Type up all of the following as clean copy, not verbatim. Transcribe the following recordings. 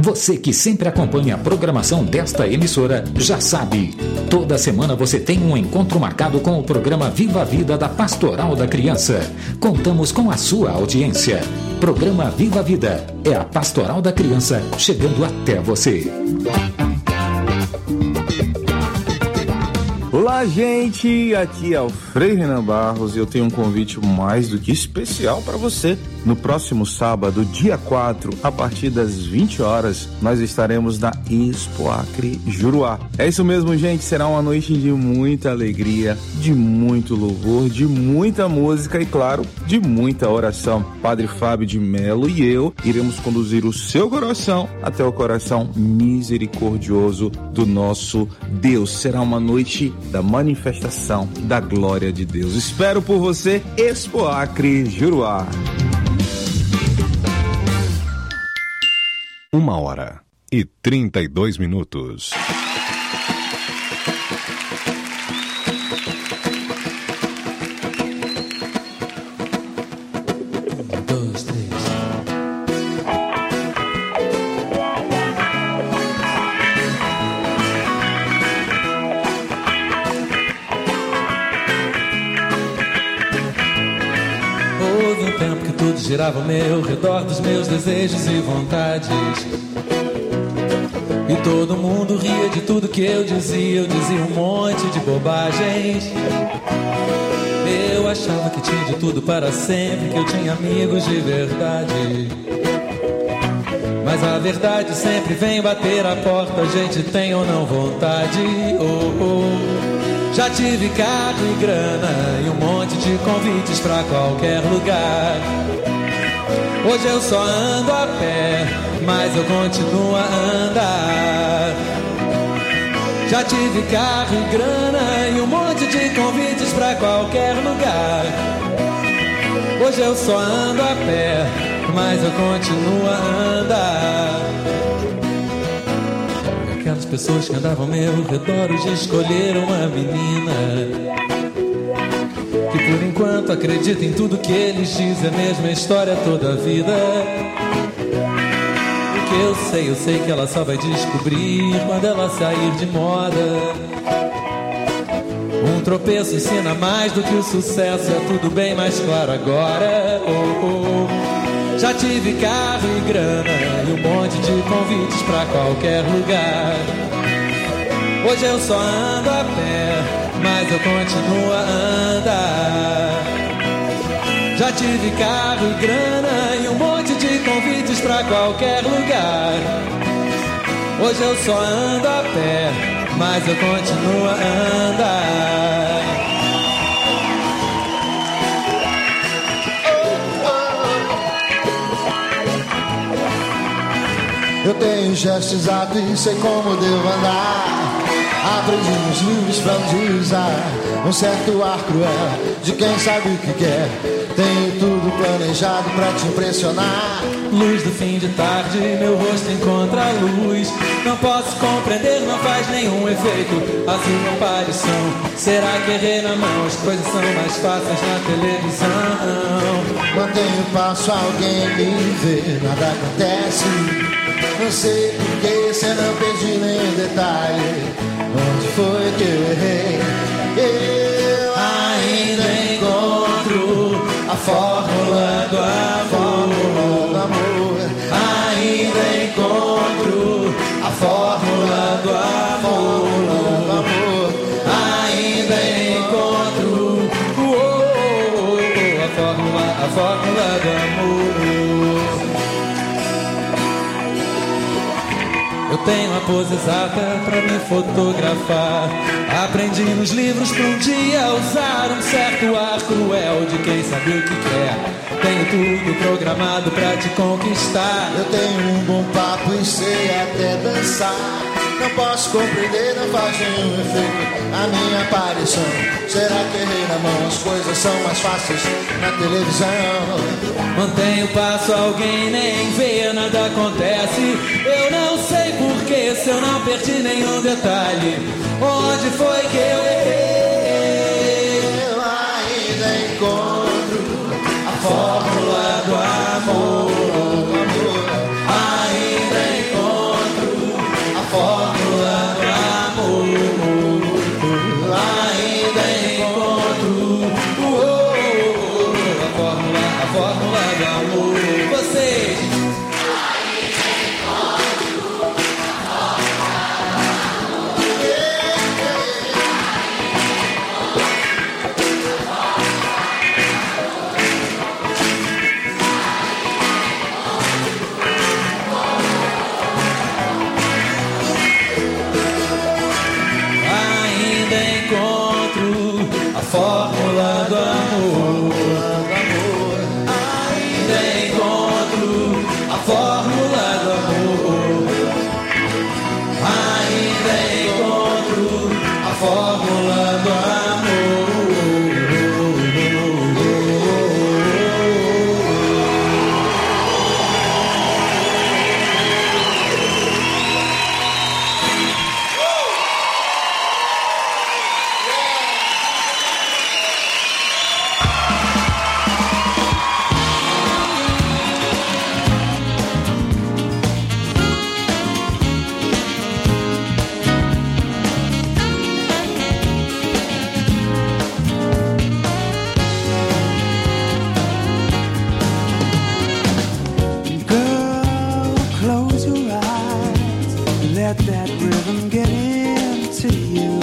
Você que sempre acompanha a programação desta emissora já sabe. Toda semana você tem um encontro marcado com o programa Viva a Vida da Pastoral da Criança. Contamos com a sua audiência. Programa Viva a Vida é a Pastoral da Criança chegando até você. Olá, gente! Aqui é o Frei Renan Barros e eu tenho um convite mais do que especial para você. No próximo sábado, dia 4, a partir das 20 horas, nós estaremos na Expo Acre Juruá. É isso mesmo, gente. Será uma noite de muita alegria, de muito louvor, de muita música e, claro, de muita oração. Padre Fábio de Melo e eu iremos conduzir o seu coração até o coração misericordioso do nosso Deus. Será uma noite da manifestação da glória de Deus. Espero por você, Expo Acre Juruá. 1h32. Houve um tempo que tudo girava ao meu redor dos meus desejos e vontades. E todo mundo ria de tudo que eu dizia um monte de bobagens. Eu achava que tinha de tudo para sempre, que eu tinha amigos de verdade. Mas a verdade sempre vem bater a porta, a gente tem ou não vontade. Já tive carro e grana e um monte de convites pra qualquer lugar. Hoje eu só ando a pé, mas eu continuo a andar. Já tive carro e grana e um monte de convites pra qualquer lugar. Hoje eu só ando a pé, mas eu continuo a andar. Aquelas pessoas que andavam ao meu redor hoje escolheram uma menina que por enquanto acredita em tudo que eles dizem, a mesma história toda a vida. O que eu sei que ela só vai descobrir quando ela sair de moda. Um tropeço ensina mais do que o sucesso, é tudo bem mais claro agora. Já tive carro e grana e um monte de convites pra qualquer lugar. Hoje eu só ando a pé, mas eu continuo a andar. Já tive carro e grana e um monte de convites pra qualquer lugar. Hoje eu só ando a pé, mas eu continuo a andar. Eu tenho gesto exato e sei como devo andar. Aprendi nos livros pra onde usar um certo ar cruel de quem sabe o que quer. Tenho tudo planejado pra te impressionar. Luz do fim de tarde, meu rosto encontra a luz. Não posso compreender, não faz nenhum efeito a sua aparição. Será que errei na mão? As coisas são mais fáceis na televisão. Mantenho o passo, alguém me vê, nada acontece. Não sei porquê, cê não perdi nenhum detalhe. Onde foi que eu errei? Eu ainda encontro a fórmula do amor. Ainda encontro a fórmula do amor. Ainda encontro a fórmula do amor. Eu tenho a pose exata pra me fotografar. Aprendi nos livros pra um dia usar um certo ar cruel de quem sabe o que quer. Tenho tudo programado pra te conquistar. Eu tenho um bom papo e sei até dançar. Não posso compreender, não faz nenhum efeito a minha aparição. Será que errei na mão? As coisas são mais fáceis na televisão. Mantenho o passo, alguém nem vê, nada acontece. Eu não sei porquê, se eu não perdi nenhum detalhe. Onde foi que eu errei? Eu ainda encontro a fórmula do amor. Ainda encontro let that rhythm get into you.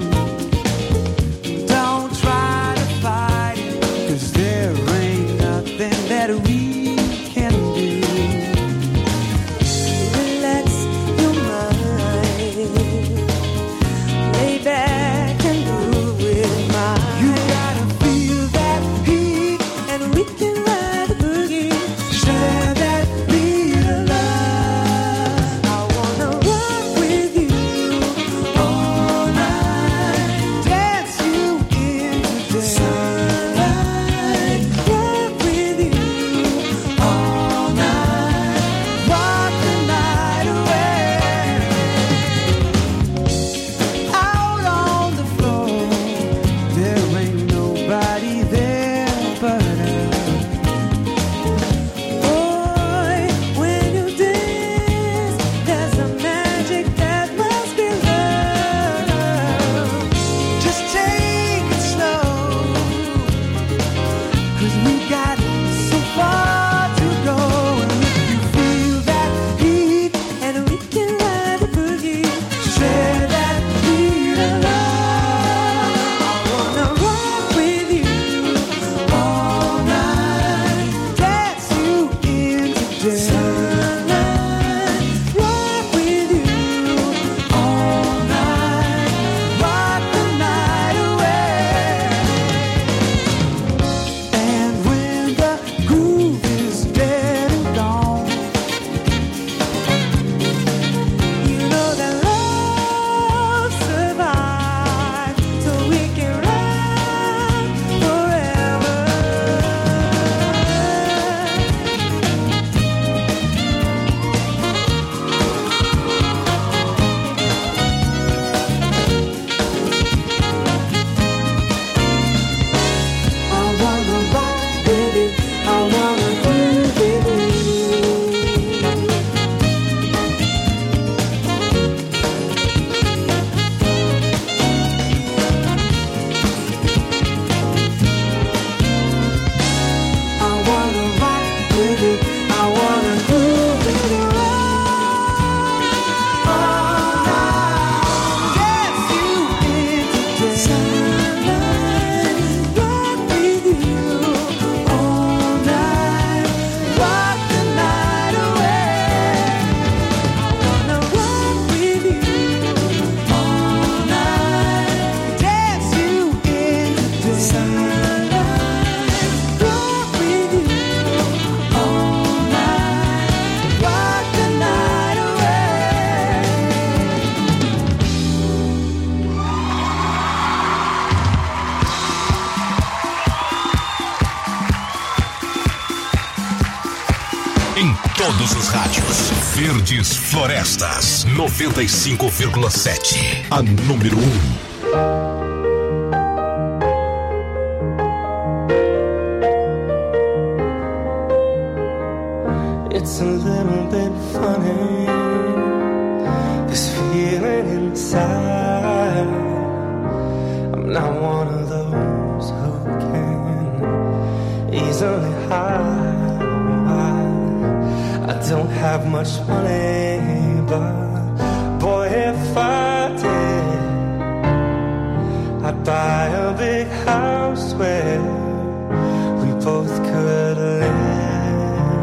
Don't try to fight it, 'cause there ain't nothing that we can do. Relax your mind, lay back and move with mine. You gotta feel that heat, and we can ride the boogie. Share that beat of love. I wanna rock with you all night, dance you into the sunlight. Rock with you all night, rock the night away. Out on the floor, there ain't nobody there but us. Boy, when you dance, there's a magic that must be love. Just take it slow, 'cause we got so far to go. And if you feel that heat, and we can ride the boogie, share that beat of love. I wanna rock with you all night, dance you into the sunlight. Rock with you all night, rock the night away. And when the groove is dead and gone, you know that love survives, so we can ride forever. I wanna rock with you, I wanna groove with you. I wanna rock with you, I wanna groove with you all night, dance you into the sunlight. Rock with you all night, rock the night away. I wanna rock with you all night, dance you into the sunlight. Rock with you all night, rock the night away. Em todos os rádios. Verdes Florestas 95,7. A número 1. It's a little bit funny, this feeling inside. I'm not one of those who can easily hide. I don't have much money, but boy, if I did, I'd buy a big house where we both could live.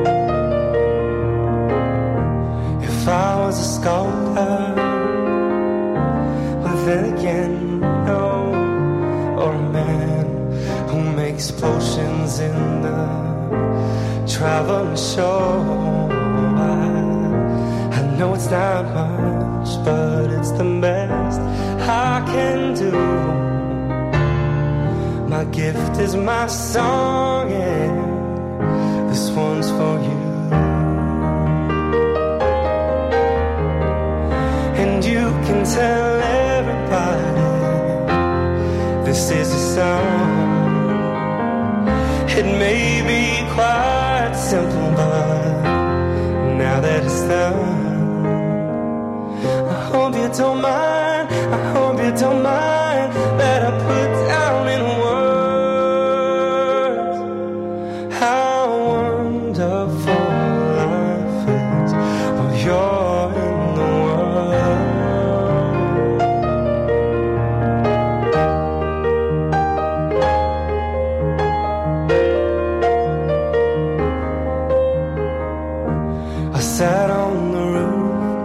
If I was a sculptor, but then again, no, or a man who makes potions in the traveling show. I know it's not much, but it's the best I can do. My gift is my song, and this one's for you. And you can tell everybody this is a song. It may be quite simple, but now that it's done, I hope you don't mind, I hope you don't mind that I put down in words how wonderful life is. Oh, you're in the world. I sat on the roof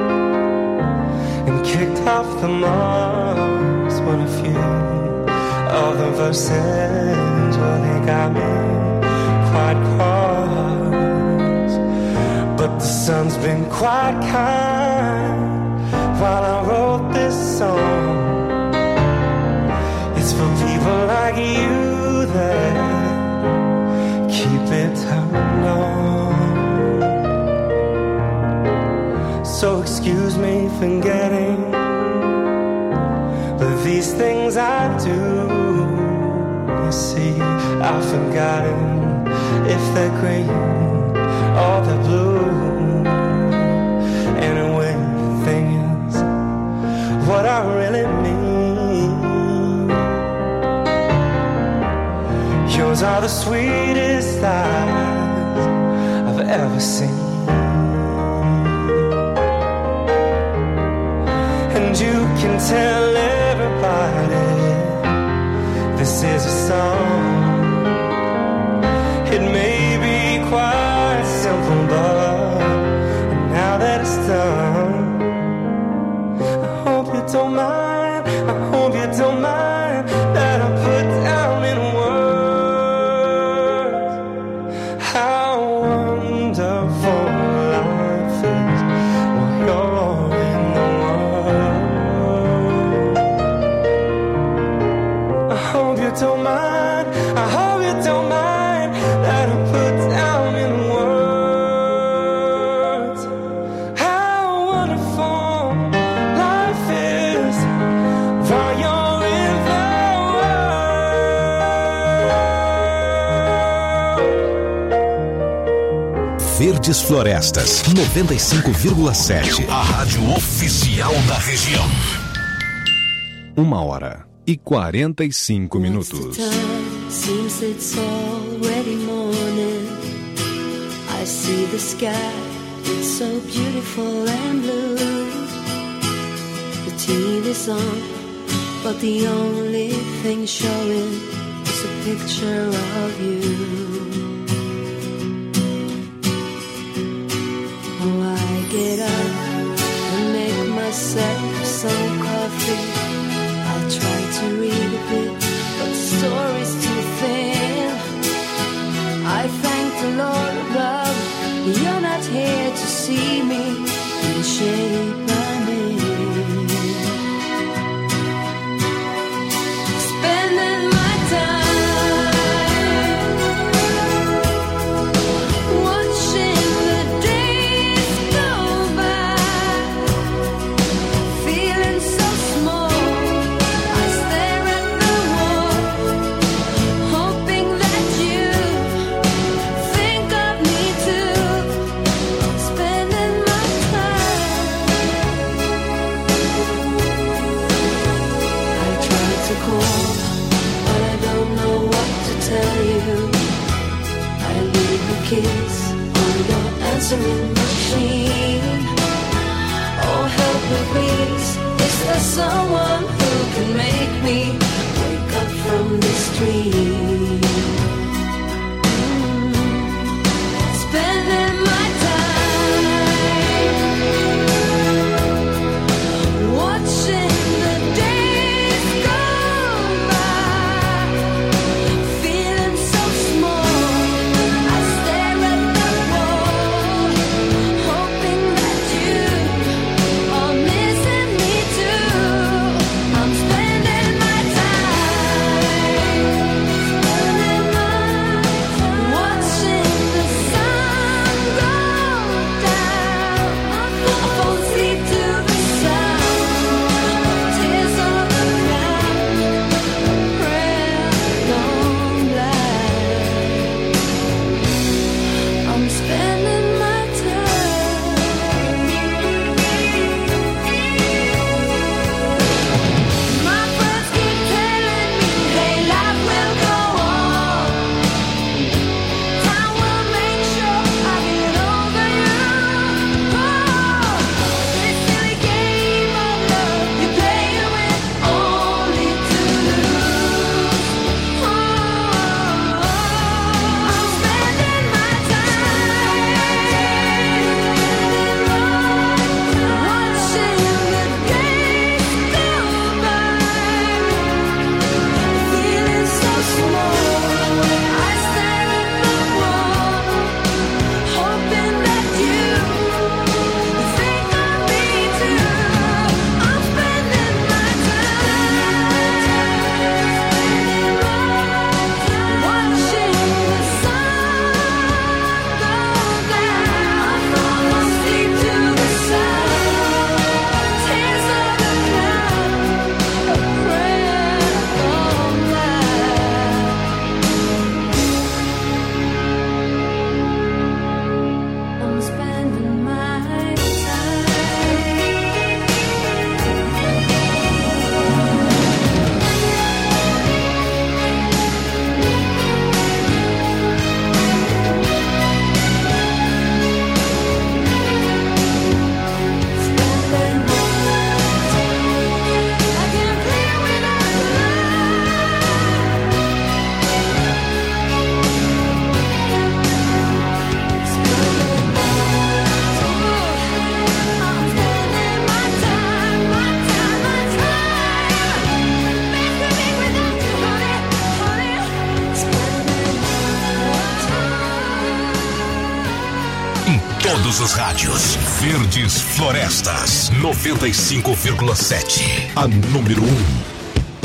and kicked off the moss when a few of the verses, well, they got me quite cross. But the sun's been quite kind while I wrote this song. It's for people like you that keep it turned on. So excuse me for getting, but these things I do, you see, I've forgotten if they're green or they're blue. Anyway, the thing is, what I really mean, yours are the sweetest eyes I've ever seen. And you can tell everybody this is a song. It may be quite simple, but now that it's done, I hope you don't mind, I hope you don't mind that I put down in words how wonderful life is while you're in the world. I hope you don't mind, I hope you don't mind that I put down in words how wonderful life is while you're in the world. Verdes Florestas 95,7. A rádio oficial da região. 1h45. Seems it's already morning. I see the sky, it's so beautiful and blue. The TV's on, but the only thing showing is a picture of you. Oh, I get up and make myself some coffee. I try to read a bit, but the story's too thin. I thank the Lord above, you're not here to see me in the shape I'm in. Spending my time watching the days go by, feeling so small. I stare at the wall, hoping that you think of me too. Spending my time. I try to call, but I don't know what to tell you. I leave a kiss on your answering machine. Oh, help me please, is there someone who can make me wake up from this dream? Spending my time watching the days go by, feeling so small. I stare at the wall, hoping that you are missing me too. I'm spending my time. todos os rádios. Verdes Florestas 95,7. A número 1.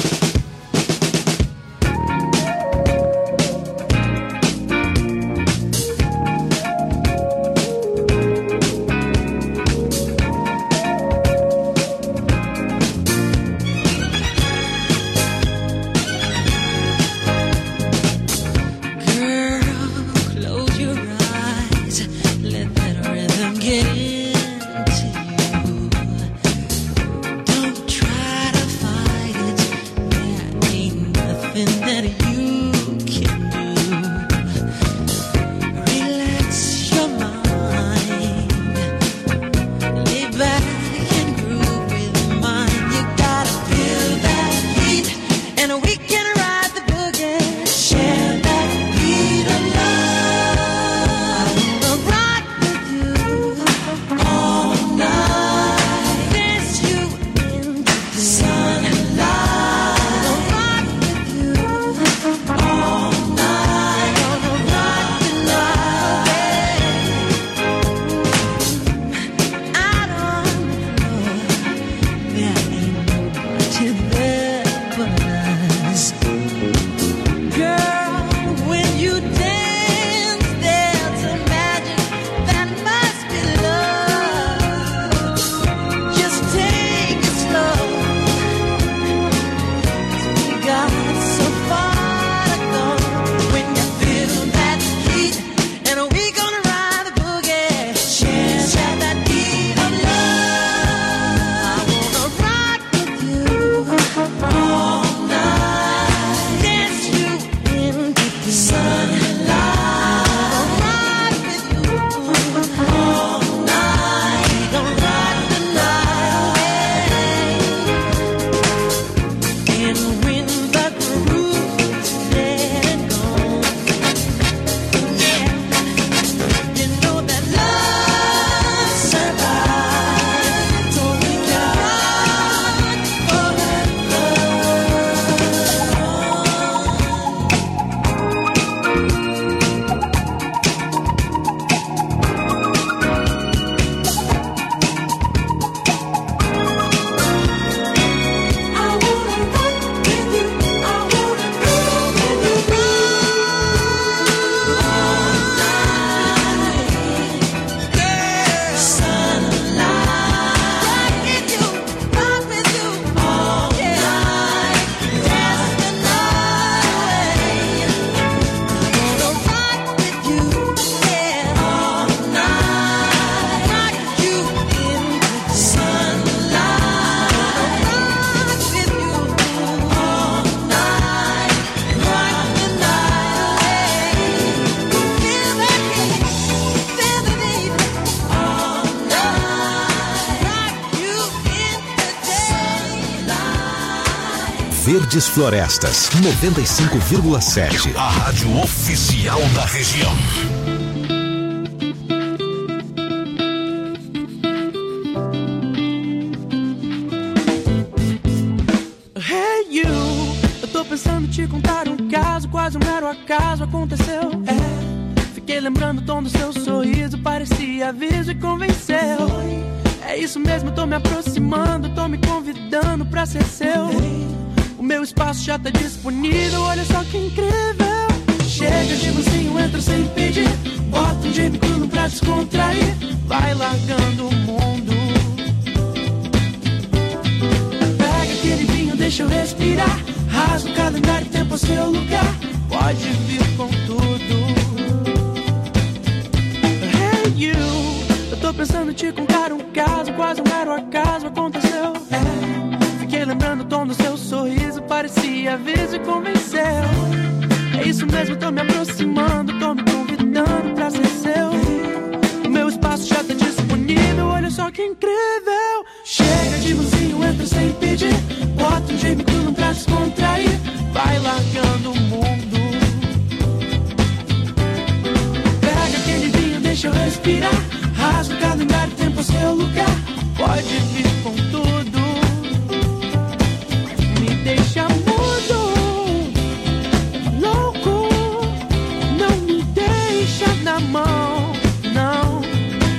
Verdes Florestas 95,7. A rádio oficial da região. Hey you, eu tô pensando em te contar um caso, quase um mero acaso aconteceu. Fiquei lembrando o tom do seu sorriso, parecia aviso e convenceu. É isso mesmo, eu tô me aproximando, tô me convidando pra ser seu. O meu espaço já tá disponível, olha só que incrível. Chega de mansinho, entra sem pedir, bota um gin cru pra descontrair, vai largando o mundo. Pega aquele vinho, deixa eu respirar, rasga o calendário, tempo ao seu lugar, pode vir com tudo. Hey you, eu tô pensando em te contar um caso, quase um mero acaso aconteceu. Fiquei lembrando o tom do seu sorriso, parecia aviso e convenceu. É isso mesmo, tô me aproximando, tô me convidando pra ser seu. O meu espaço já tá disponível, olha só que incrível. Chega de mansinho, entra sem pedir, bota um gin cru pra descontrair, vai largando o mundo. Pega aquele vinho, deixa eu respirar, rasga o calendário, tempo ao seu lugar, pode vir com tudo. Deixa mudo, louco, não me deixa na mão, não.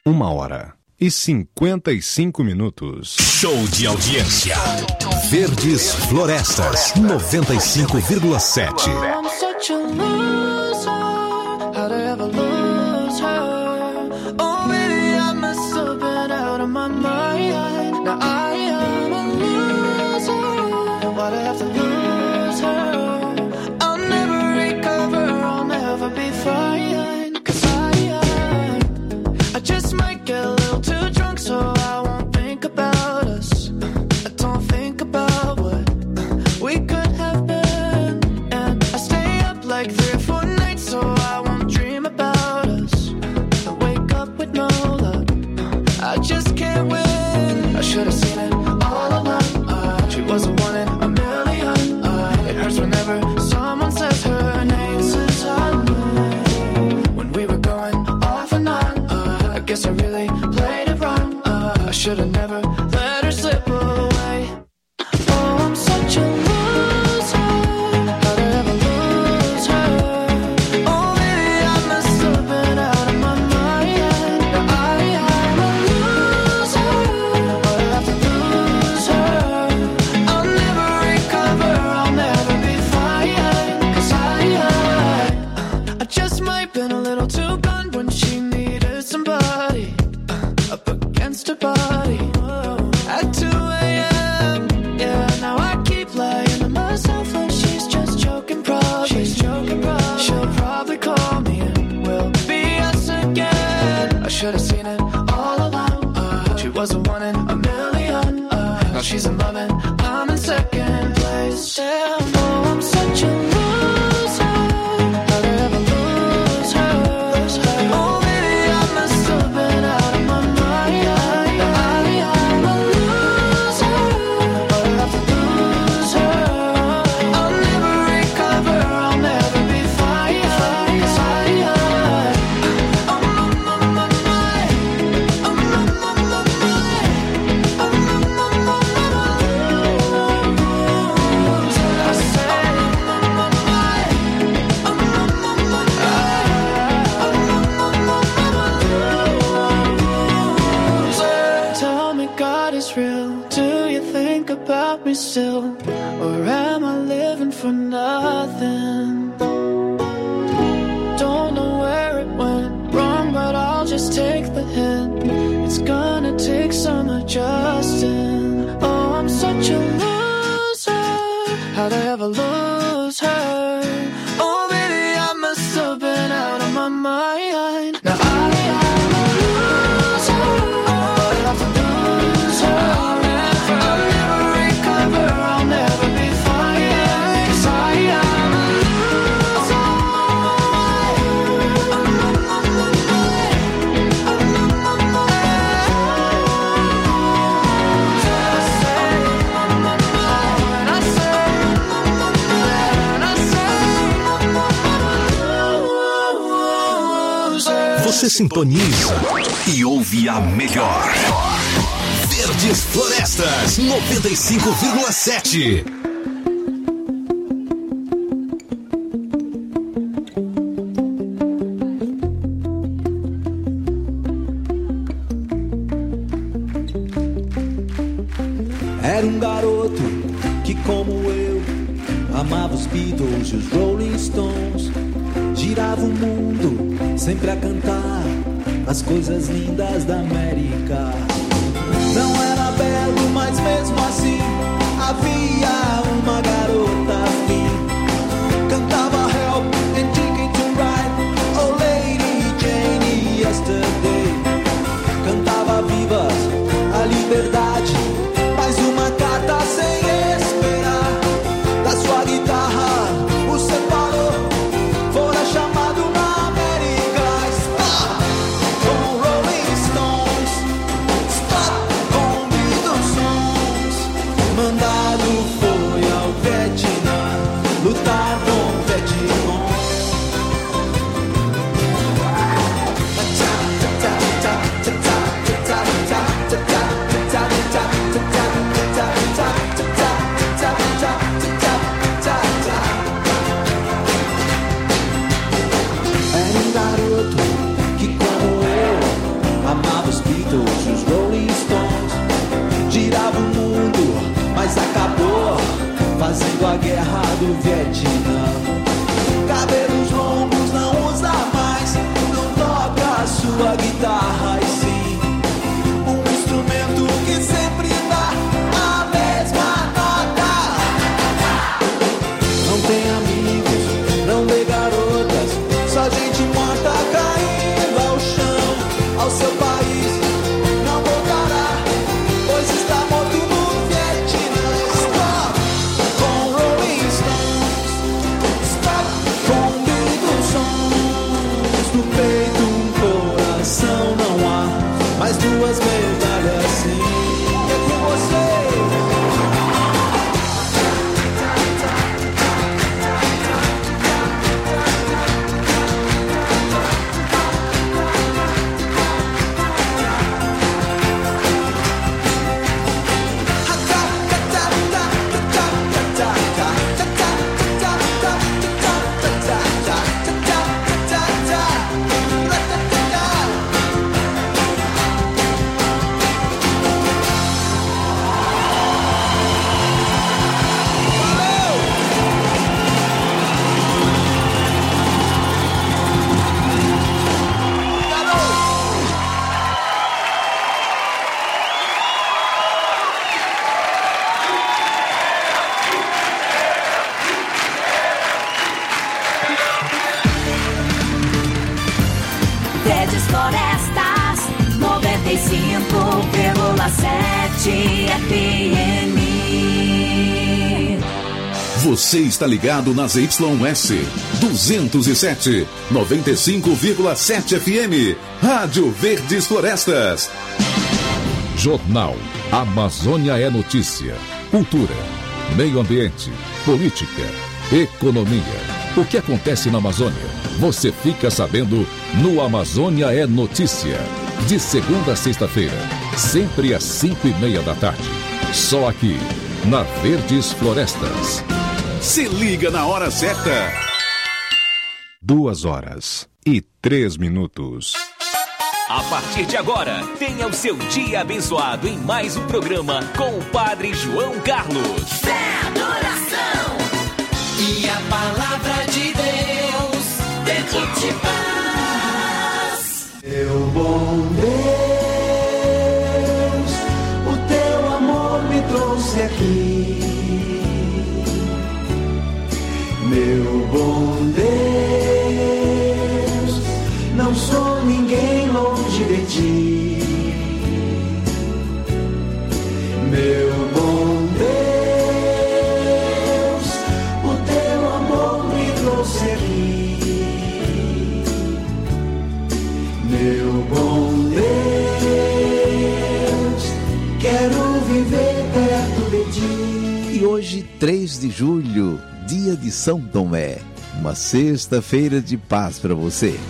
1h55. Show de audiência. Verdes Florestas, 95,7. I'm such a loser. How'd I ever lose her? Oh, baby, I must have been out of my mind. Now I am a loser. Why'd I have to lose her? I'll never recover, I'll never be fine. 'Cause I just might get a little too drunk, so I won't think about us. I don't think about what we could have been. And I stay up like 3 or 4 nights, so I won't dream about us. I wake up with no luck, I just can't win. I should've seen it all along. She was a one in a million. It hurts whenever someone says her name. Since I knew when we were going off and on, I guess I really played it wrong. I should've never let her slip away. Oh, I'm such a loser. How'd I ever lose her? Oh, baby, I must have been out of my mind. Now I am a loser. Why'd I have to lose her? I'll never recover, I'll never be fine. 'Cause I just might been a little too gone when she needed somebody up against her body at 2 a.m. Yeah, now I keep lying to myself like she's just joking. Probably she'll probably call me and we'll be us again. I should have seen it all along. She was a one in a million. Now she's in love and I'm in second place. Damn, oh, I'm such a loser. How'd I ever lose her? Oh, baby, I must have been out of my mind. Now I am a loser. Why'd I have to lose her? I'll never recover, I'll never be fine. 'Cause I'm on my mind. I'm on my mind. I'm on my mind. I say I'm on my mind. I'm on my mind. Tell me God is real. Do you think about me still? Or am I living for nothing? Don't know where it went wrong, but I'll just take the hint. It's gonna take some adjusting. Oh, I'm such a loser. How'd I ever lose her? Oh, baby, I must have been out of my mind. Now I am a loser. I'll have to lose her. I'll never recover, I'll never be fine. 'Cause I am a loser. I'm on my mind. I'm on my mind. I say I'm on my mind. I say I'm on my mind. I say I'm on my mind. Você sintoniza e ouve a melhor. Verdes Florestas, 95,7. Era um garoto que, como eu, amava os Beatles e os Rolling Stones. Girava o mundo sempre a cantar as coisas lindas da América. Não era belo, mas mesmo assim havia uma garota afim. Cantava Help and Ticket to Ride, Oh Lady Jane Yesterday. Cantava Vivas, a liberdade, mais uma carta sem esperar. Da sua guitarra o separou, fora chamado na América. Stop com Rolling Stones, stop com Beatles songs. Mandado for Florestas, 95,7 FM. Você está ligado nas YS 207, 95,7 FM. Rádio Verdes Florestas. Jornal Amazônia é Notícia. Cultura, meio ambiente, política, economia. O que acontece na Amazônia? Você fica sabendo no Amazônia é Notícia. De segunda a sexta-feira, sempre às 5:30 da tarde. Só aqui, na Verdes Florestas. Se liga na hora certa. 2h03. A partir de agora, tenha o seu dia abençoado em mais um programa com o Padre João Carlos. Fé, adoração e a palavra de Deus dentro de paz. Meu bom Deus, o teu amor me trouxe aqui. Meu bom Deus, não sou ninguém longe de ti. Meu bom Deus, o teu amor me trouxe aqui. Meu bom Deus, quero viver perto de ti. E hoje, 3 de julho, dia de São Tomé, uma sexta-feira de paz para você.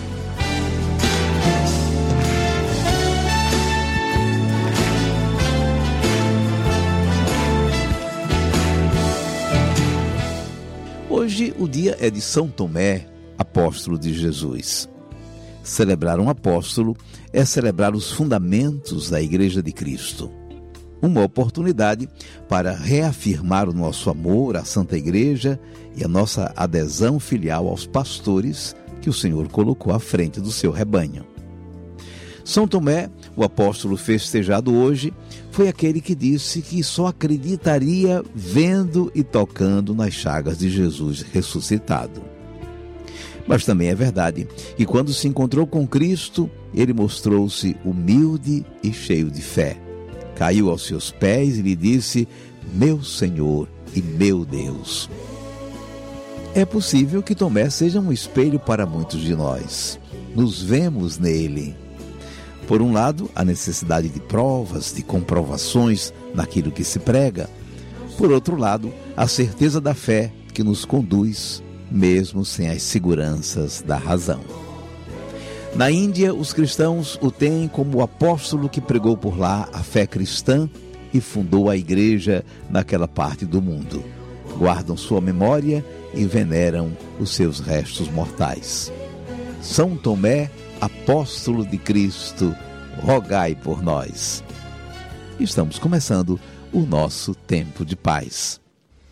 Hoje o dia é de São Tomé, apóstolo de Jesus. Celebrar um apóstolo é celebrar os fundamentos da Igreja de Cristo. Uma oportunidade para reafirmar o nosso amor à Santa Igreja e a nossa adesão filial aos pastores que o Senhor colocou à frente do seu rebanho. São Tomé, o apóstolo festejado hoje, foi aquele que disse que só acreditaria vendo e tocando nas chagas de Jesus ressuscitado. Mas também é verdade que quando se encontrou com Cristo, ele mostrou-se humilde e cheio de fé. Caiu aos seus pés e lhe disse: meu Senhor e meu Deus. É possível que Tomé seja um espelho para muitos de nós. Nos vemos nele. Por um lado, a necessidade de provas, de comprovações naquilo que se prega. Por outro lado, a certeza da fé que nos conduz, mesmo sem as seguranças da razão. Na Índia, os cristãos o têm como o apóstolo que pregou por lá a fé cristã e fundou a igreja naquela parte do mundo. Guardam sua memória e veneram os seus restos mortais. São Tomé, apóstolo de Cristo, rogai por nós. Estamos começando o nosso tempo de paz.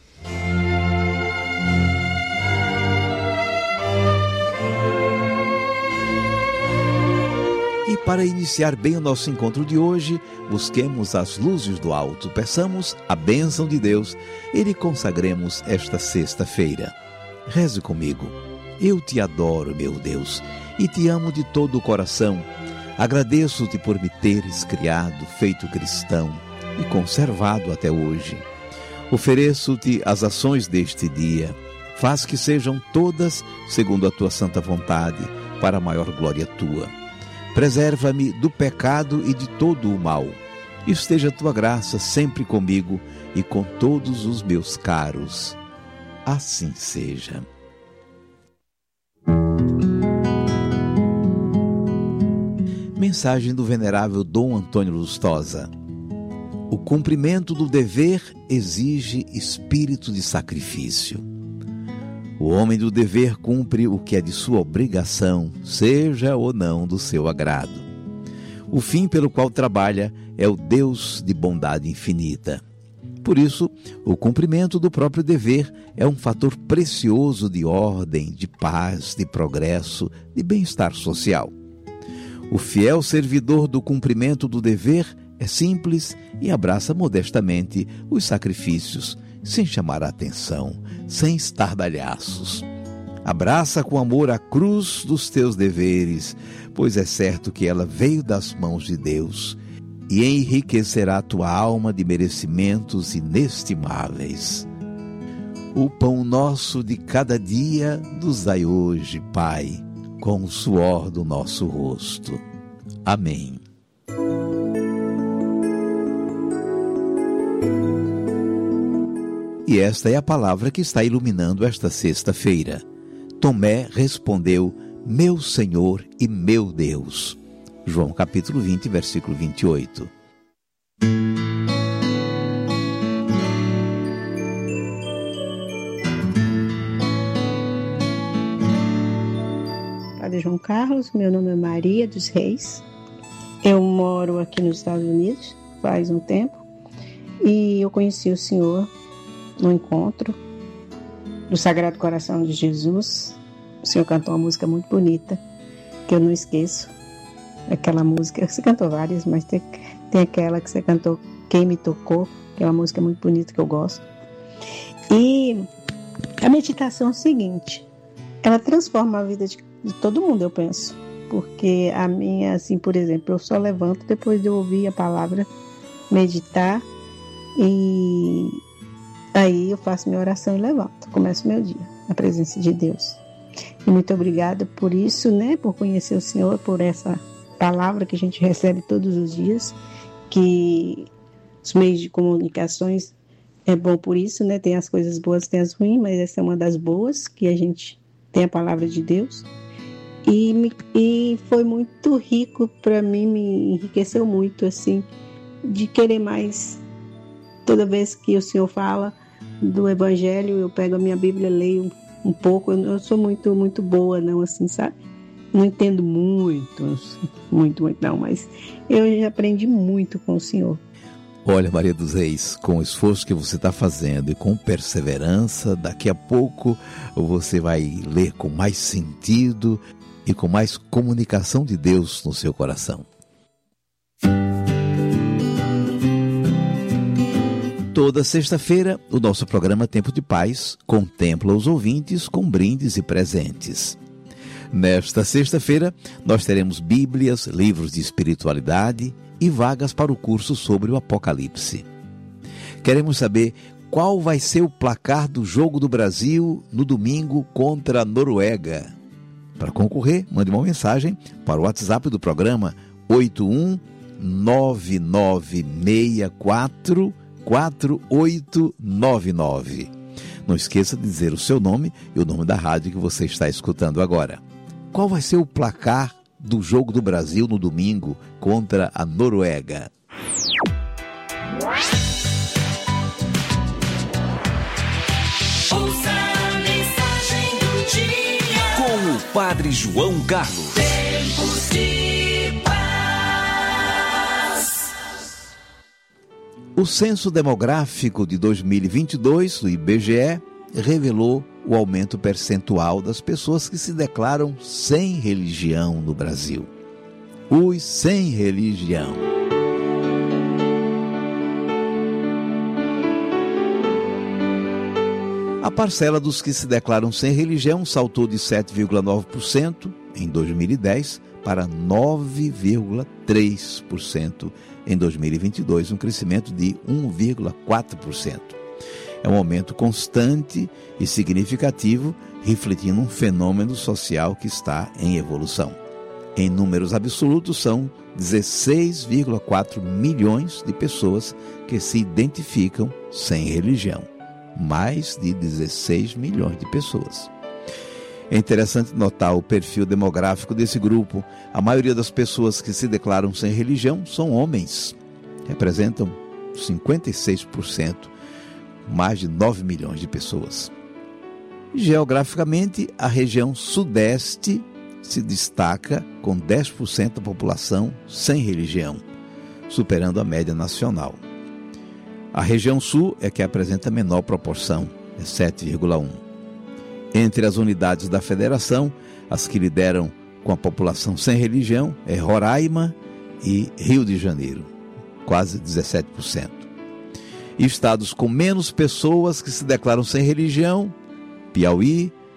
E para iniciar bem o nosso encontro de hoje, busquemos as luzes do alto, peçamos a bênção de Deus e lhe consagremos esta sexta-feira. Reze comigo. Eu te adoro, meu Deus, e te amo de todo o coração. Agradeço-te por me teres criado, feito cristão e conservado até hoje. Ofereço-te as ações deste dia. Faz que sejam todas segundo a tua santa vontade, para a maior glória tua. Preserva-me do pecado e de todo o mal. Esteja a tua graça sempre comigo e com todos os meus caros. Assim seja. Mensagem do venerável Dom Antônio Lustosa. O cumprimento do dever exige espírito de sacrifício. O homem do dever cumpre o que é de sua obrigação, seja ou não do seu agrado. O fim pelo qual trabalha é o Deus de bondade infinita. Por isso, o cumprimento do próprio dever é um fator precioso de ordem, de paz, de progresso, de bem-estar social. O fiel servidor do cumprimento do dever é simples e abraça modestamente os sacrifícios, sem chamar a atenção, sem estardalhaços. Abraça com amor a cruz dos teus deveres, pois é certo que ela veio das mãos de Deus e enriquecerá tua alma de merecimentos inestimáveis. O pão nosso de cada dia nos dai hoje, Pai, com o suor do nosso rosto. Amém. E esta é a palavra que está iluminando esta sexta-feira. Tomé respondeu: meu Senhor e meu Deus. João capítulo 20, versículo 28. Padre João Carlos, meu nome é Maria dos Reis. Eu moro aqui nos Estados Unidos faz um tempo e eu conheci o senhor no encontro do Sagrado Coração de Jesus. O senhor cantou uma música muito bonita que eu não esqueço. Aquela música, você cantou várias, mas tem aquela que você cantou, Quem Me Tocou, que é uma música muito bonita que eu gosto. E a meditação é o seguinte, ela transforma a vida de todo mundo, eu penso. Porque a minha, assim, por exemplo, eu só levanto depois de eu ouvir a palavra, meditar, e aí eu faço minha oração e levanto, começo meu dia na presença de Deus. E muito obrigada por isso, né, por conhecer o Senhor, por essa palavra que a gente recebe todos os dias, que os meios de comunicações é bom por isso, né, tem as coisas boas, tem as ruins, mas essa é uma das boas, que a gente tem a palavra de Deus. E foi muito rico para mim, me enriqueceu muito, assim, de querer mais. Toda vez que o Senhor fala do Evangelho, eu pego a minha Bíblia, leio um pouco. Eu sou muito boa, não, assim, sabe? Não entendo muito não, mas eu já aprendi muito com o Senhor. Olha, Maria dos Reis, com o esforço que você está fazendo e com perseverança, daqui a pouco você vai ler com mais sentido e com mais comunicação de Deus no seu coração. Toda sexta-feira, o nosso programa Tempo de Paz contempla os ouvintes com brindes e presentes. Nesta sexta-feira, nós teremos Bíblias, livros de espiritualidade e vagas para o curso sobre o Apocalipse. Queremos saber qual vai ser o placar do Jogo do Brasil no domingo contra a Noruega. Para concorrer, mande uma mensagem para o WhatsApp do programa 8199644899. Não esqueça de dizer o seu nome e o nome da rádio que você está escutando agora. Qual vai ser o placar do Jogo do Brasil no domingo contra a Noruega? Ouça a mensagem do dia com o Padre João Carlos. Tempos de paz. O Censo Demográfico de 2022 do IBGE revelou o aumento percentual das pessoas que se declaram sem religião no Brasil. Os sem religião. A parcela dos que se declaram sem religião saltou de 7,9% em 2010 para 9,3% em 2022, um crescimento de 1,4%. É um aumento constante e significativo, refletindo um fenômeno social que está em evolução. Em números absolutos, são 16,4 milhões de pessoas que se identificam sem religião. Mais de 16 milhões de pessoas. É interessante notar o perfil demográfico desse grupo. A maioria das pessoas que se declaram sem religião são homens. Representam 56%. Mais de 9 milhões de pessoas. Geograficamente, a região sudeste se destaca com 10% da população sem religião, superando a média nacional. A região sul é que apresenta menor proporção, é 7,1%. Entre as unidades da federação, as que lideram com a população sem religião é Roraima e Rio de Janeiro, quase 17%. Estados com menos pessoas que se declaram sem religião: Piauí,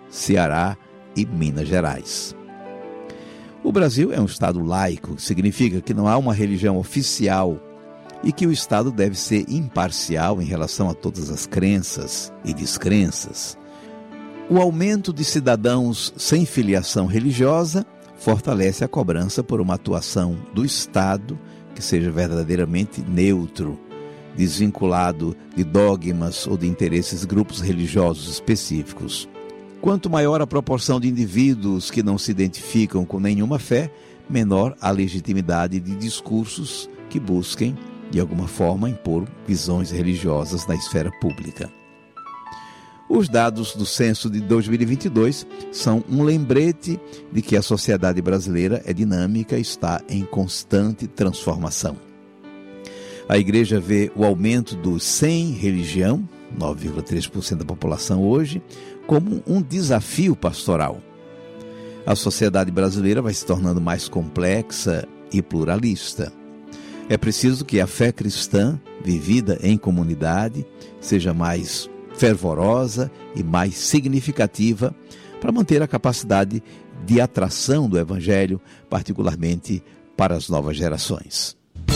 Ceará e Minas Gerais. O Brasil é um Estado laico, que significa que não há uma religião oficial e que o Estado deve ser imparcial em relação a todas as crenças e descrenças. O aumento de cidadãos sem filiação religiosa fortalece a cobrança por uma atuação do Estado que seja verdadeiramente neutro, desvinculado de dogmas ou de interesses de grupos religiosos específicos. Quanto maior a proporção de indivíduos que não se identificam com nenhuma fé, menor a legitimidade de discursos que busquem, de alguma forma, impor visões religiosas na esfera pública. Os dados do censo de 2022 são um lembrete de que a sociedade brasileira é dinâmica e está em constante transformação. A igreja vê o aumento dos sem religião, 9,3% da população hoje, como um desafio pastoral. A sociedade brasileira vai se tornando mais complexa e pluralista. É preciso que a fé cristã, vivida em comunidade, seja mais fervorosa e mais significativa para manter a capacidade de atração do Evangelho, particularmente para as novas gerações.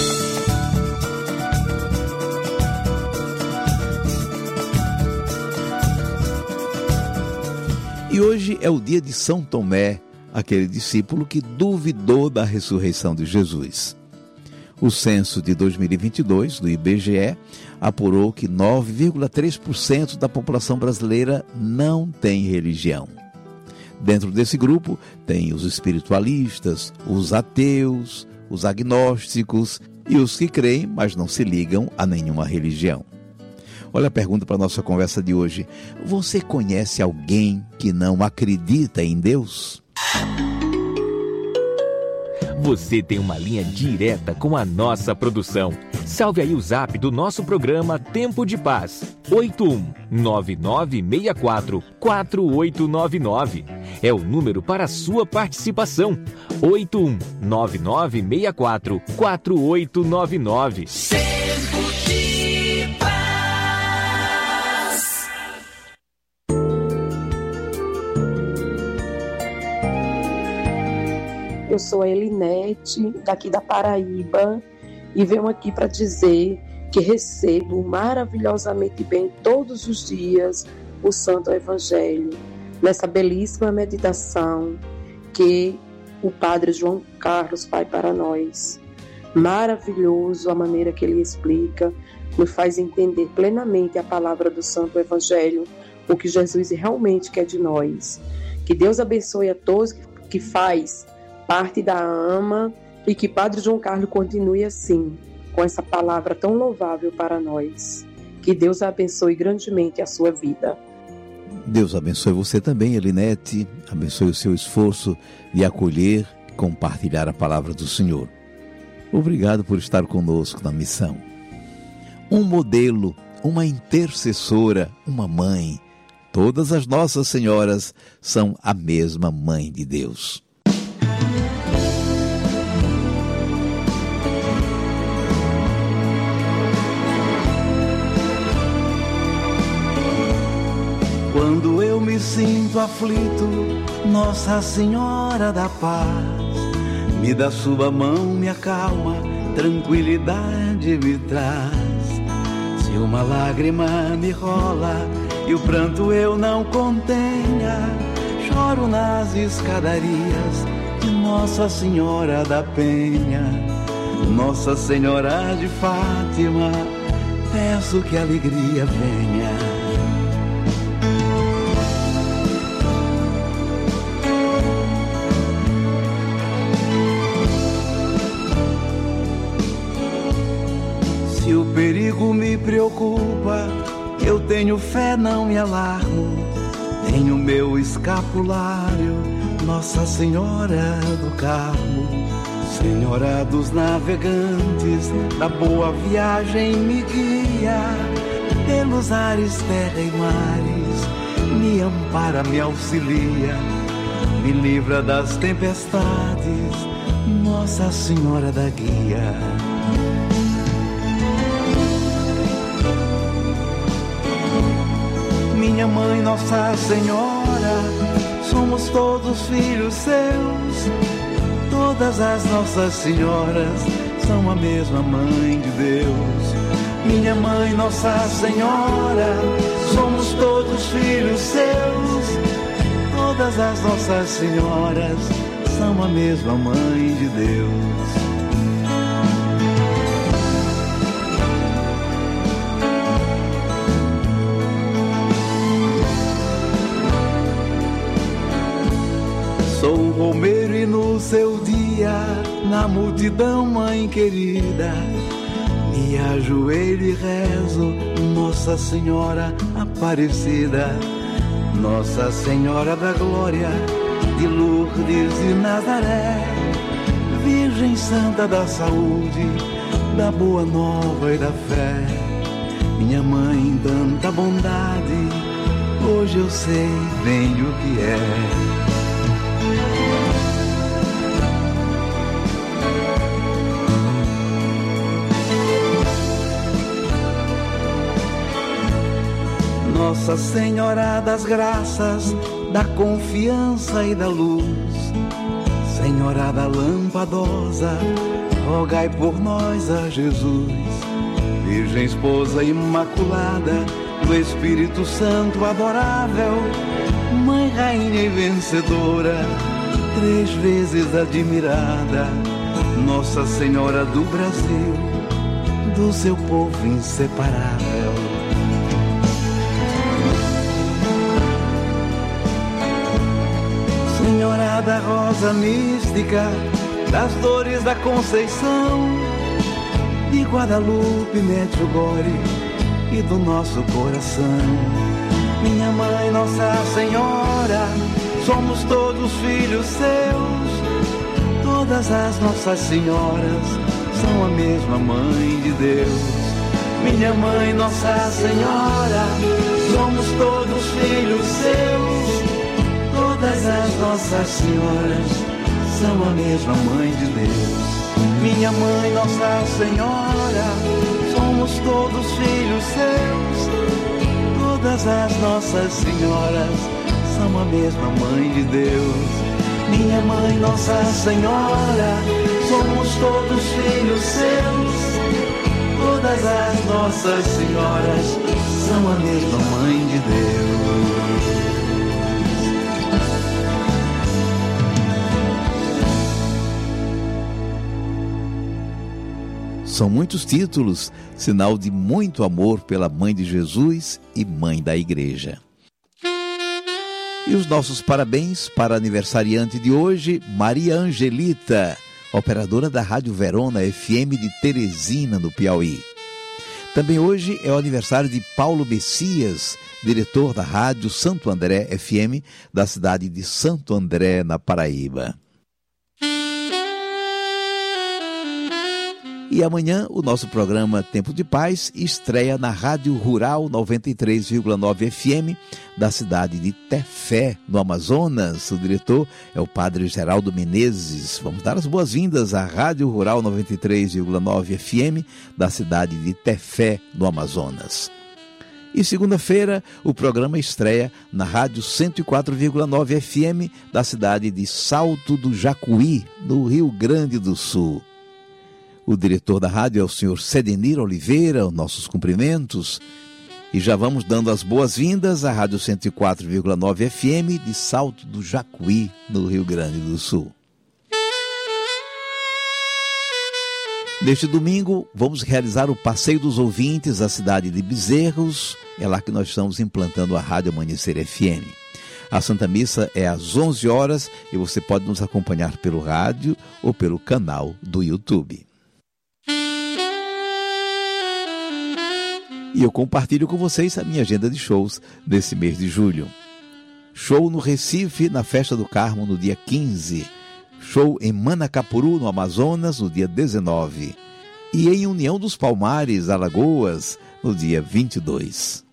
E hoje é o dia de São Tomé, aquele discípulo que duvidou da ressurreição de Jesus. O censo de 2022 do IBGE apurou que 9,3% da população brasileira não tem religião. Dentro desse grupo tem os espiritualistas, os ateus, os agnósticos e os que creem, mas não se ligam a nenhuma religião. Olha a pergunta para a nossa conversa de hoje. Você conhece alguém que não acredita em Deus? Você tem uma linha direta com a nossa produção. Salve aí o zap do nosso programa Tempo de Paz. 8199644899. É o número para a sua participação. 8199644899. Tempo de Paz. Eu sou a Elinete, daqui da Paraíba, e venho aqui para dizer que recebo maravilhosamente bem todos os dias o Santo Evangelho, nessa belíssima meditação que o Padre João Carlos faz para nós. Maravilhoso a maneira que ele explica, nos faz entender plenamente a palavra do Santo Evangelho, o que Jesus realmente quer de nós. Que Deus abençoe a todos que faz parte da AMA e que Padre João Carlos continue assim, com essa palavra tão louvável para nós. Que Deus abençoe grandemente a sua vida. Deus abençoe você também, Elinete. Abençoe o seu esforço de acolher e compartilhar a palavra do Senhor. Obrigado por estar conosco na missão. Um modelo, uma intercessora, uma mãe. Todas as Nossas Senhoras são a mesma Mãe de Deus. Quando eu me sinto aflito, Nossa Senhora da Paz, me dá sua mão, me acalma, tranquilidade me traz. Se uma lágrima me rola e o pranto eu não contenha, choro nas escadarias de Nossa Senhora da Penha. Nossa Senhora de Fátima, peço que a alegria venha. Se o perigo me preocupa, eu tenho fé, não me alarmo. Tenho meu escapulário, Nossa Senhora do Carmo. Senhora dos navegantes, da boa viagem me guia. Pelos ares, terra e mares, me ampara, me auxilia. Me livra das tempestades, Nossa Senhora da Guia. Minha mãe, Nossa Senhora, somos todos filhos seus. Todas as nossas senhoras são a mesma mãe de Deus. Minha mãe, Nossa Senhora, somos todos filhos seus. Todas as nossas senhoras são a mesma mãe de Deus. Sou um romeiro e no seu dia, na multidão, mãe querida, me ajoelho e rezo, Nossa Senhora Aparecida, Nossa Senhora da Glória, de Lourdes e Nazaré, Virgem Santa da Saúde, da Boa Nova e da Fé, minha mãe, tanta bondade, hoje eu sei bem o que é. Nossa Senhora das Graças, da confiança e da luz, Senhora da Lampadosa, rogai por nós a Jesus. Virgem Esposa Imaculada, do Espírito Santo adorável, Mãe, Rainha e Vencedora, 3 vezes admirada, Nossa Senhora do Brasil, do seu povo inseparável. Senhora da Rosa Mística, das Dores da Conceição, de Guadalupe, Medjugorje e do nosso coração. Minha mãe, Nossa Senhora, somos todos filhos seus. Todas as nossas senhoras são a mesma mãe de Deus. Minha mãe, Nossa Senhora, somos todos filhos seus. Todas as nossas senhoras são a mesma mãe de Deus. Minha mãe, Nossa Senhora, somos todos filhos seus. Todas as nossas senhoras são a mesma mãe de Deus. Minha mãe, Nossa Senhora, somos todos filhos seus. Todas as nossas senhoras são a mesma mãe de Deus. São muitos títulos, sinal de muito amor pela Mãe de Jesus e Mãe da Igreja. E os nossos parabéns para a aniversariante de hoje, Maria Angelita, operadora da Rádio Verona FM de Teresina, no Piauí. Também hoje é o aniversário de Paulo Messias, diretor da Rádio Santo André FM, da cidade de Santo André, na Paraíba. E amanhã o nosso programa Tempo de Paz estreia na Rádio Rural 93,9 FM da cidade de Tefé, no Amazonas. O diretor é o Padre Geraldo Menezes. Vamos dar as boas-vindas à Rádio Rural 93,9 FM da cidade de Tefé, no Amazonas. E segunda-feira o programa estreia na Rádio 104,9 FM da cidade de Salto do Jacuí, no Rio Grande do Sul. O diretor da rádio é o senhor Sedenir Oliveira, nossos cumprimentos. E já vamos dando as boas-vindas à Rádio 104,9 FM de Salto do Jacuí, no Rio Grande do Sul. Neste domingo, vamos realizar o Passeio dos Ouvintes à cidade de Bezerros. É lá que nós estamos implantando a Rádio Amanhecer FM. A Santa Missa é às 11 horas e você pode nos acompanhar pelo rádio ou pelo canal do YouTube. E eu compartilho com vocês a minha agenda de shows desse mês de julho. Show no Recife, na Festa do Carmo, no dia 15. Show em Manacapuru, no Amazonas, no dia 19. E em União dos Palmares, Alagoas, no dia 22.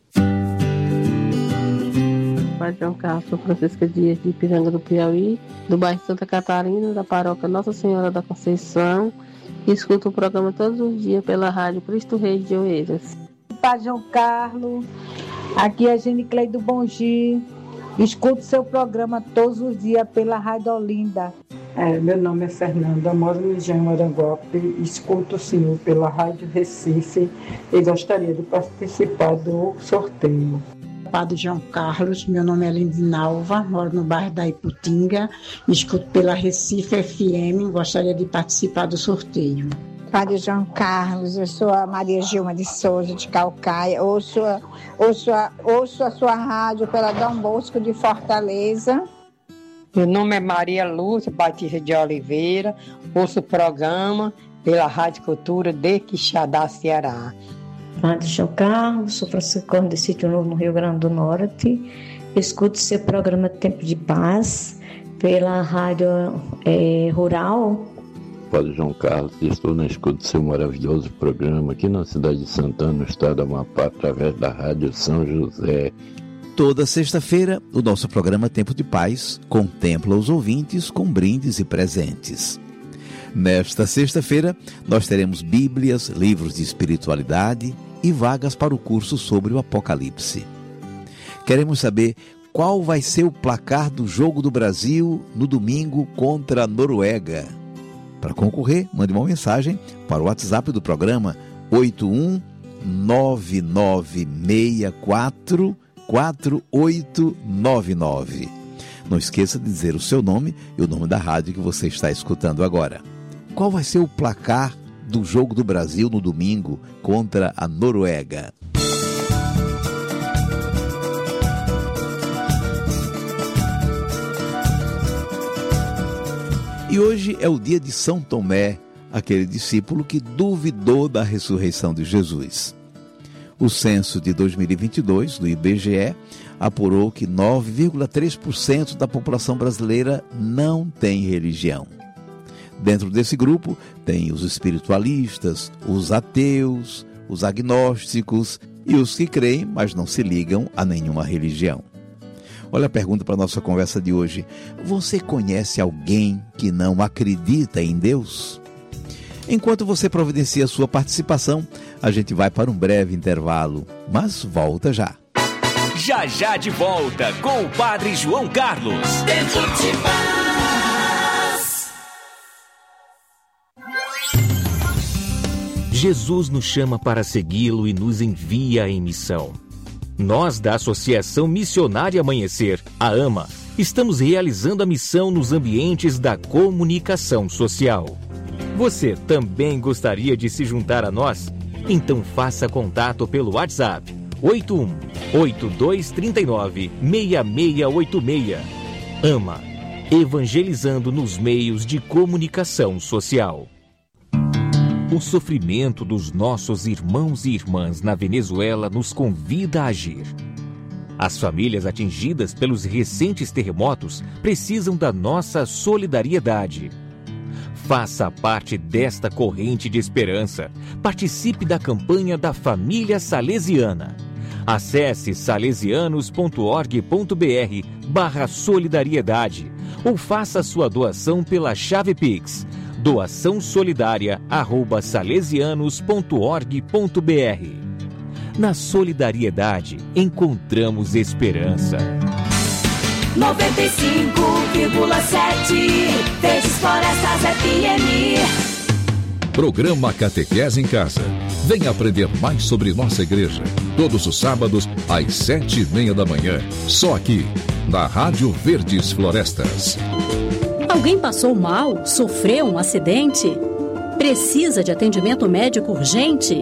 Padre João Carlos, sou Francisca Dias de Ipiranga do Piauí, do bairro Santa Catarina, da paróquia Nossa Senhora da Conceição. E escuto o programa todos os dias pela rádio Cristo Rei de Oeiras. Padre João Carlos, aqui é a Genicleide do Bongi, Escuto seu programa todos os dias pela Rádio Olinda. Meu nome é Fernanda, moro no Engenho Aranguape, escuto o senhor pela Rádio Recife e gostaria de participar do sorteio. Padre João Carlos, meu nome é Lindinalva, moro no bairro da Iputinga, escuto pela Recife FM, gostaria de participar do sorteio. Padre João Carlos, eu sou a Maria Gilma de Souza, de Calcaia, ouço a sua rádio pela Dom Bosco de Fortaleza. Meu nome é Maria Lúcia Batista de Oliveira, ouço o programa pela Rádio Cultura de Quixadá, Ceará. Padre João Carlos, sou franciscano de Sítio Novo, no Rio Grande do Norte. Escuto seu programa Tempo de Paz pela Rádio Rural. Padre João Carlos, estou na escuta do seu maravilhoso programa aqui na cidade de Santana, no estado do Amapá, através da Rádio São José. Toda sexta-feira, o nosso programa Tempo de Paz contempla os ouvintes com brindes e presentes. Nesta sexta-feira, nós teremos Bíblias, livros de espiritualidade e vagas para o curso sobre o Apocalipse. Queremos saber qual vai ser o placar do Jogo do Brasil no domingo contra a Noruega. Para concorrer, mande uma mensagem para o WhatsApp do programa 81996444899. Não esqueça de dizer o seu nome e o nome da rádio que você está escutando agora. Qual vai ser o placar do Jogo do Brasil no domingo contra a Noruega? E hoje é o dia de São Tomé, aquele discípulo que duvidou da ressurreição de Jesus. O censo de 2022 do IBGE apurou que 9,3% da população brasileira não tem religião. Dentro desse grupo tem os espiritualistas, os ateus, os agnósticos e os que creem, mas não se ligam a nenhuma religião. Olha a pergunta para a nossa conversa de hoje. Você conhece alguém que não acredita em Deus? Enquanto você providencia a sua participação, a gente vai para um breve intervalo, mas volta já. Já já de volta com o Padre João Carlos. Tempo de Paz. Jesus nos chama para segui-lo e nos envia em missão. Nós, da Associação Missionária Amanhecer, a AMA, estamos realizando a missão nos ambientes da comunicação social. Você também gostaria de se juntar a nós? Então faça contato pelo WhatsApp 81-8239-6686. AMA, evangelizando nos meios de comunicação social. O sofrimento dos nossos irmãos e irmãs na Venezuela nos convida a agir. As famílias atingidas pelos recentes terremotos precisam da nossa solidariedade. Faça parte desta corrente de esperança. Participe da campanha da Família Salesiana. Acesse salesianos.org.br/solidariedade ou faça sua doação pela chave Pix doaçãosolidaria@salesianos.org.br. Na solidariedade encontramos esperança. 95,7 Verdes Florestas FM. Programa Catequese em Casa. Venha aprender mais sobre nossa igreja. Todos os sábados, às 7:30 da manhã. Só aqui, na Rádio Verdes Florestas. Alguém passou mal? Sofreu um acidente? Precisa de atendimento médico urgente?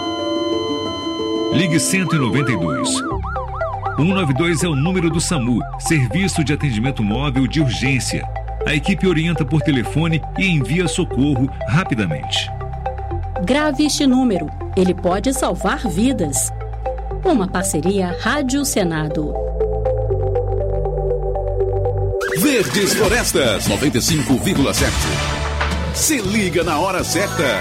Ligue 192. 192 é o número do SAMU, Serviço de Atendimento Móvel de Urgência. A equipe orienta por telefone e envia socorro rapidamente. Grave este número, ele pode salvar vidas. Uma parceria Rádio Senado. Verdes Florestas 95,7. Se liga na hora certa.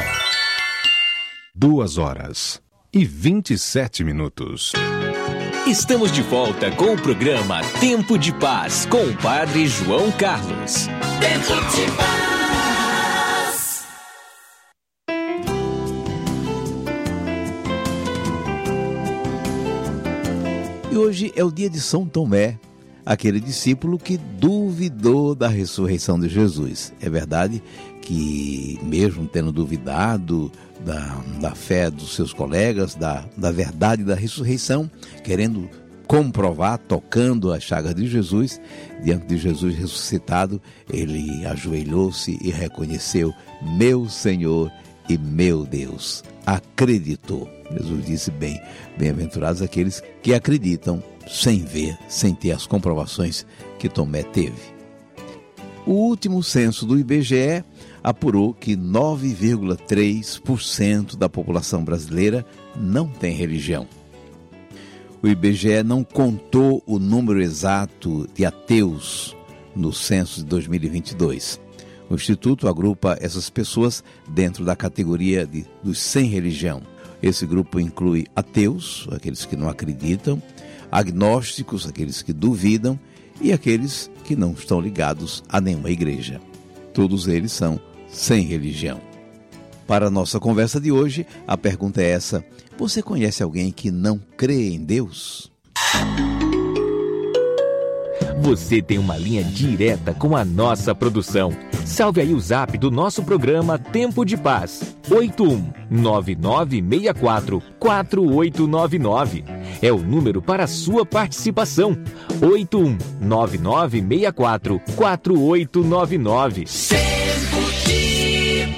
2h27. Estamos de volta com o programa Tempo de Paz com o Padre João Carlos. Tempo de Paz. E hoje é o dia de São Tomé, aquele discípulo que duvidou da ressurreição de Jesus. É verdade que, mesmo tendo duvidado da fé dos seus colegas, da verdade da ressurreição, querendo comprovar, tocando as chagas de Jesus, diante de Jesus ressuscitado, ele ajoelhou-se e reconheceu: meu Senhor e meu Deus. Acreditou. Jesus disse: bem-aventurados aqueles que acreditam sem ver, sem ter as comprovações que Tomé teve. O último censo do IBGE apurou que 9,3% da população brasileira não tem religião. O IBGE não contou o número exato de ateus no censo de 2022. O Instituto agrupa essas pessoas dentro da categoria dos sem religião. Esse grupo inclui ateus, aqueles que não acreditam, agnósticos, aqueles que duvidam, e aqueles que não estão ligados a nenhuma igreja. Todos eles são sem religião. Para a nossa conversa de hoje, a pergunta é essa: você conhece alguém que não crê em Deus? Você tem uma linha direta com a nossa produção. Salve aí o zap do nosso programa Tempo de Paz. 8199644899. É o número para a sua participação. 8199644899. Tempo de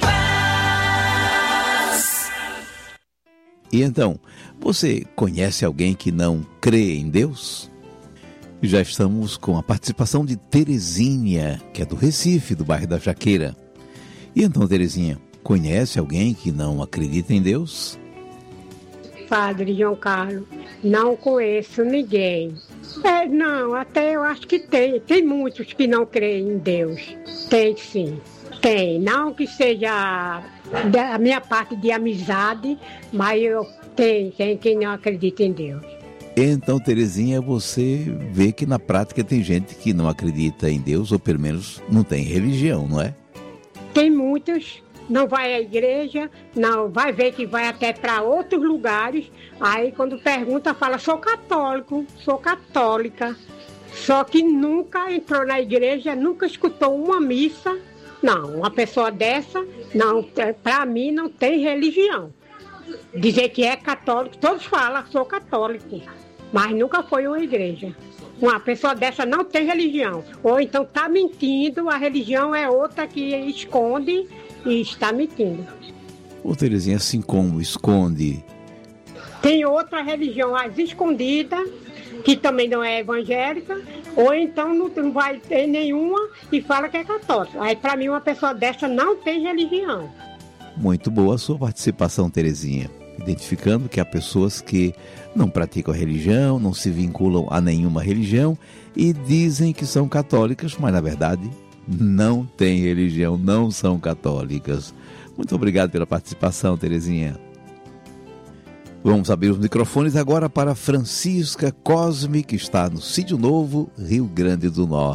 Paz. E então, você conhece alguém que não crê em Deus? Já estamos com a participação de Terezinha, que é do Recife, do bairro da Jaqueira. E então, Terezinha, conhece alguém que não acredita em Deus? Padre João Carlos, não conheço ninguém. Não, até eu acho que tem. Tem muitos que não creem em Deus. Tem sim. Tem. Não que seja da minha parte de amizade, mas tem quem não acredita em Deus. Então, Terezinha, você vê que na prática tem gente que não acredita em Deus, ou pelo menos não tem religião, não é? Tem muitos, não vai à igreja, não vai ver que vai até para outros lugares, aí quando pergunta fala: sou católico, sou católica, só que nunca entrou na igreja, nunca escutou uma missa. Não, uma pessoa dessa, não, para mim não tem religião. Dizer que é católico, todos falam: sou católico, mas nunca foi uma igreja. Uma pessoa dessa não tem religião. Ou então está mentindo, a religião é outra que esconde e está mentindo. Ô Terezinha, assim como esconde? Tem outra religião, as escondidas, que também não é evangélica, ou então não vai ter nenhuma e fala que é católica. Aí para mim uma pessoa dessa não tem religião. Muito boa a sua participação, Terezinha. Identificando que há pessoas que não praticam a religião, não se vinculam a nenhuma religião e dizem que são católicas, mas na verdade não têm religião, não são católicas. Muito obrigado pela participação, Terezinha. Vamos abrir os microfones agora para Francisca Cosme, que está no Sítio Novo, Rio Grande do Norte.